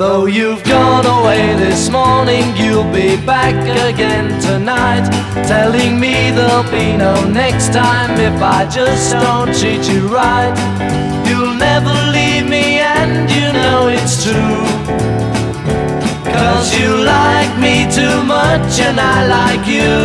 Though you've gone away this morning, you'll be back again tonight, telling me there'll be no next time if I just don't treat you right. You'll never leave me and you know it's true, 'cause you like me too much and I like you.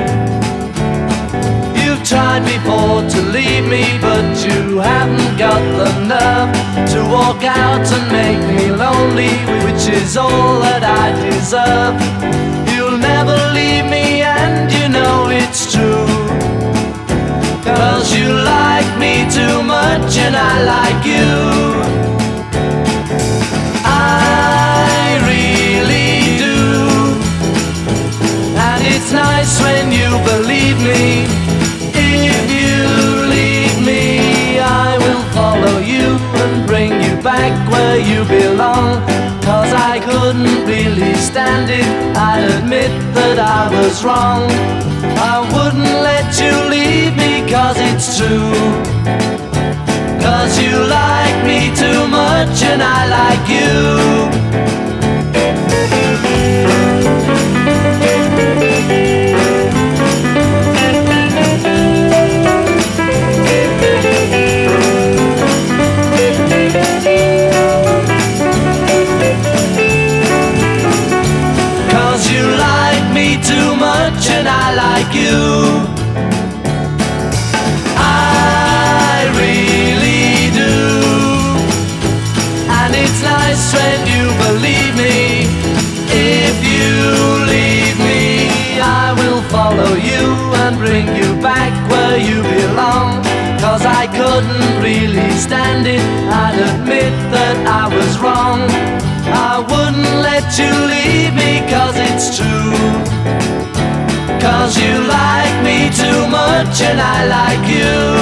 You've tried before to leave me, but you haven't got the nerve to walk out and make me lonely, which is all that I deserve. You'll never leave me and you know it's true, 'cause you like me too much and I like you. I really do, and it's nice when you believe me. If you leave me, I will follow you and bring you back where you belong, 'cause I couldn't really stand it, I'd admit that I was wrong. I wouldn't let you leave me 'cause it's true, 'cause you like me too much and I like you. Too much and I like you. I really do, and it's nice when you believe me. If you leave me, I will follow you and bring you back where you belong, 'cause I couldn't really stand it, I'd admit that I was wrong. I wouldn't let you leave me 'cause it's true, 'cause you like me too much and I like you.